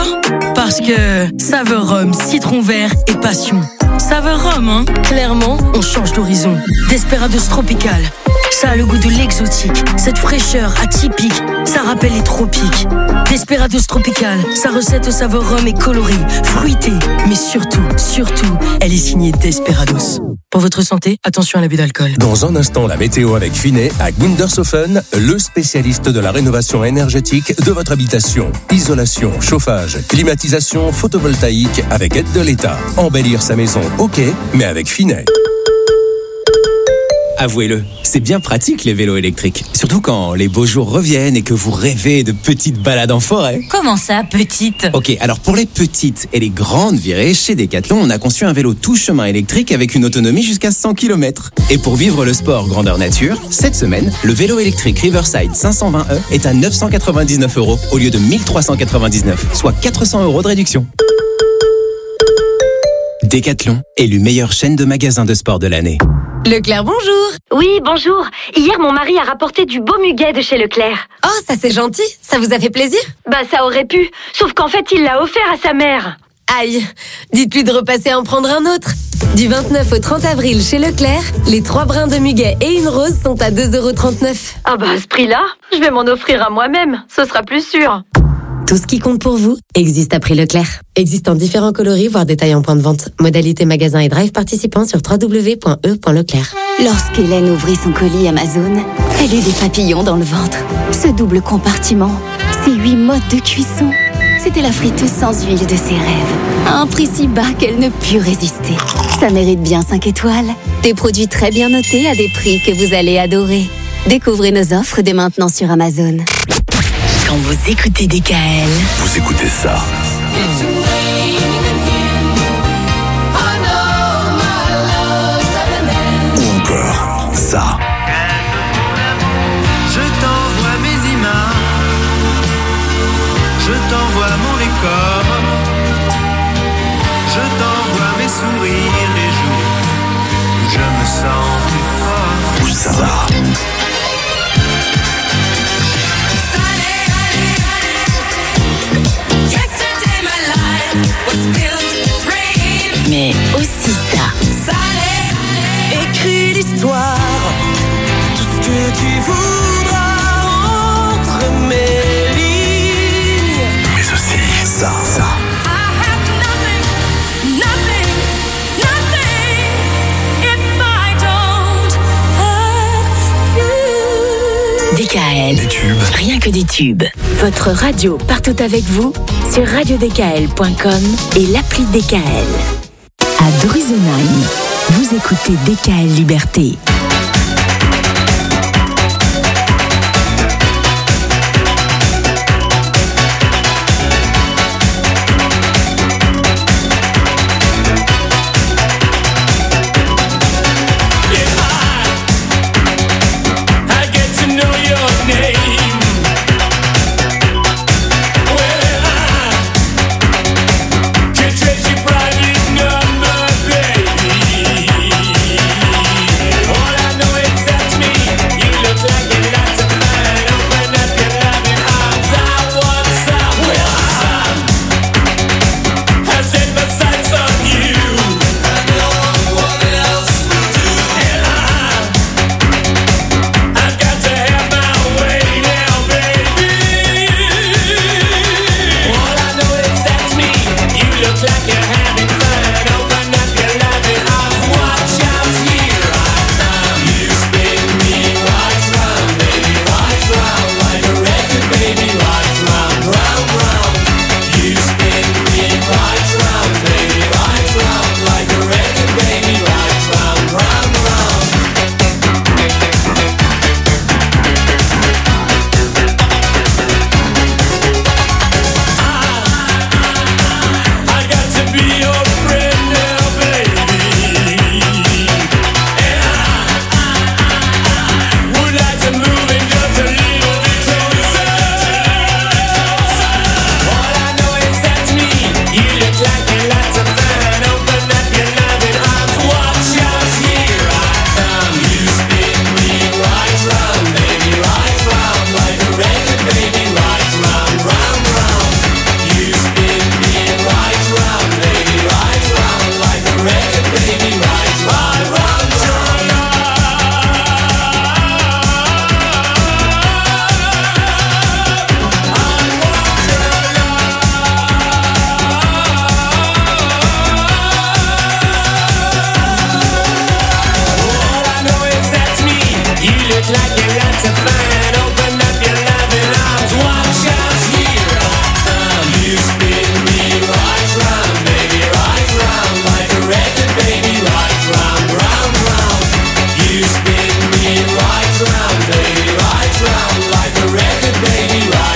Parce que saveur rhum, citron vert et passion. Saveur rhum, hein ? Clairement, on change d'horizon. Desperados Tropical, ça a le goût de l'exotique. Cette fraîcheur atypique, ça rappelle les tropiques. Desperados Tropical, sa recette au saveur rhum est colorée, fruitée, mais surtout, surtout, elle est signée Desperados. Pour votre santé, attention à l'abus d'alcool. Dans un instant, la météo avec Finet à Gundershofen, le spécialiste de la rénovation énergétique de votre habitation. Isolation, chauffage, climatisation, photovoltaïque avec aide de l'État. Embellir sa maison, ok, mais avec Finet. Avouez-le, c'est bien pratique les vélos électriques. Surtout quand les beaux jours reviennent et que vous rêvez de petites balades en forêt. Comment ça, petite ? Ok, alors pour les petites et les grandes virées, chez Decathlon, on a conçu un vélo tout chemin électrique avec une autonomie jusqu'à cent kilomètres. Et pour vivre le sport grandeur nature, cette semaine, le vélo électrique Riverside cinq cent vingt E est à neuf cent quatre-vingt-dix-neuf euros au lieu de mille trois cent quatre-vingt-dix-neuf, soit quatre cents euros de réduction. Decathlon, élu meilleure chaîne de magasins de sport de l'année. Leclerc, bonjour. Oui, bonjour. Hier, mon mari a rapporté du beau muguet de chez Leclerc. Oh, ça c'est gentil. Ça vous a fait plaisir ? Bah, ça aurait pu. Sauf qu'en fait, il l'a offert à sa mère. Aïe, dites-lui de repasser en prendre un autre. Du vingt-neuf au trente avril chez Leclerc, les trois brins de muguet et une rose sont à deux euros trente-neuf. Ah bah, à ce prix-là, je vais m'en offrir à moi-même. Ce sera plus sûr. Tout ce qui compte pour vous existe à prix Leclerc. Existe en différents coloris, voire détails en point de vente. Modalité magasin et drive participants sur w w w point e point leclerc. Lorsqu'Hélène ouvrit son colis Amazon, elle eut des papillons dans le ventre. Ce double compartiment, ces huit modes de cuisson, c'était la friteuse sans huile de ses rêves. À un prix si bas qu'elle ne put résister. Ça mérite bien cinq étoiles. Des produits très bien notés à des prix que vous allez adorer. Découvrez nos offres dès maintenant sur Amazon. Quand vous écoutez D K L, Vous écoutez ça. Ou encore ça. Je t'envoie mes images, je t'envoie mon décor, je t'envoie mes sourires les jours où je me sens plus fort. Ou ça. mais aussi ça. Écris l'histoire, tout ce que tu voudras entre mes lignes. Mais aussi ça, ça. D K L. Des tubes. Rien que des tubes. Votre radio partout avec vous sur radio d k l point com et l'appli D K L. À Drusenheim, vous écoutez D K L Liberté.